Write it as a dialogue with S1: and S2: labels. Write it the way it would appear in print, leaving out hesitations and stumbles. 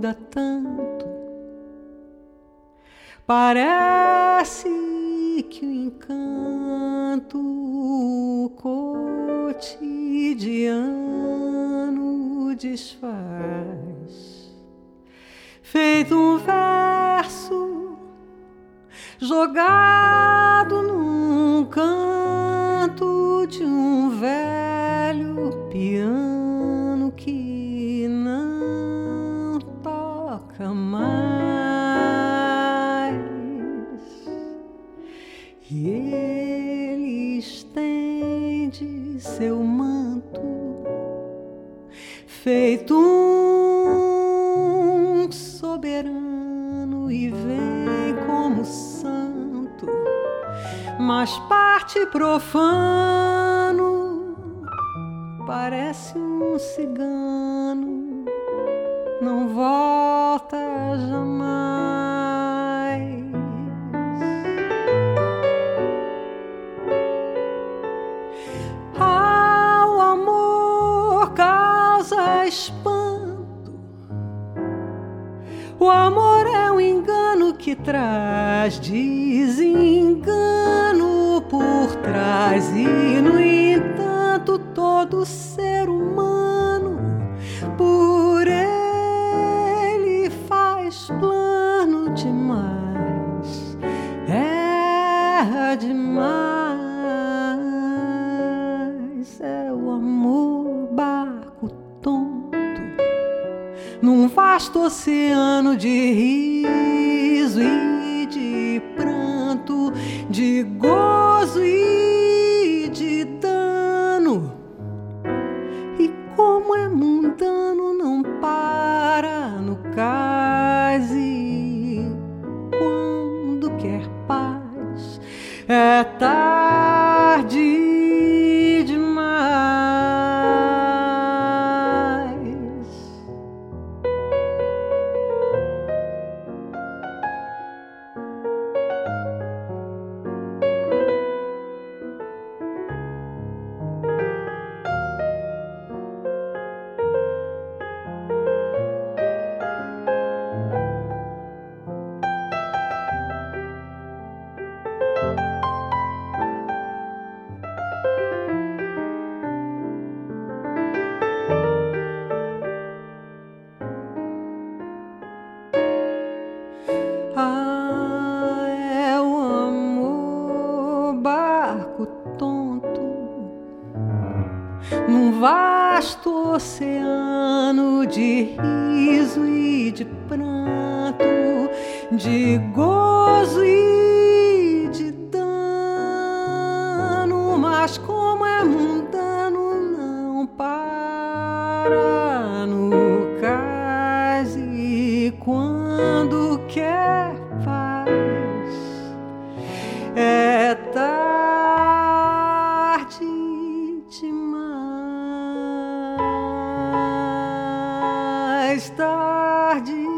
S1: muda tanto. Parece que o encanto cotidiano desfaz, feito um verso jogado num canto de um velho piano que não toca mais. E ele estende seu manto, feito um soberano, e vem como santo, mas parte profano, parece um cigano, não volta jamais. Ao amor causa espanto, o amor é um engano que traz desengano por trás, e no entanto todo ser humano por ele faz plano demais, erra demais. É o amor barco tonto num vasto oceano de riso e de pranto, de gozo e de dano. E como é mundano, não para no cais, e quando quer paz é tarde demais. Ah, é o amor barco tonto num vasto oceano de riso e de pranto, de gozo e de dano. Mas como é mundano, não para no cais, e quando quer paz é tarde demais, tarde